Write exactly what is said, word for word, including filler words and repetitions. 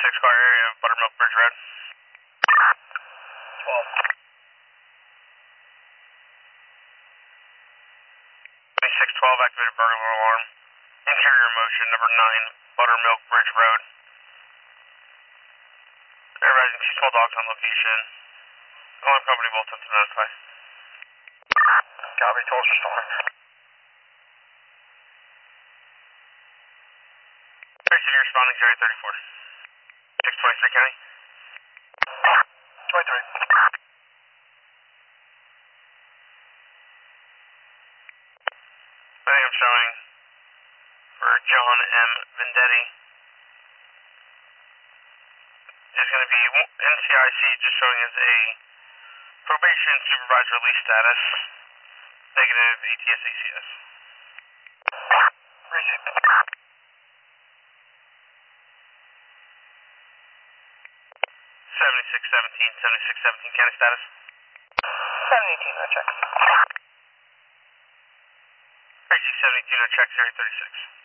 seventy-six car area of Buttermilk Bridge Road. twelve. twenty-six twelve, activated burglar alarm. Interior motion, number nine, Buttermilk Bridge Road. Everybody, two small dogs on location. Alarm company will attempt to notify. Copy, tolls are stolen. Tracy, you're responding to area thirty-four. six twenty-three County. twenty-three. I think I'm showing for John M. Vendetti. Is going to be N C I C just showing as a probation supervisor release status, negative A T S A C S. Received. seventy-six seventeen, seventy-six seventeen, county status. seven eighteen, no check. Tracy, seventy-two, no checks, area thirty-six.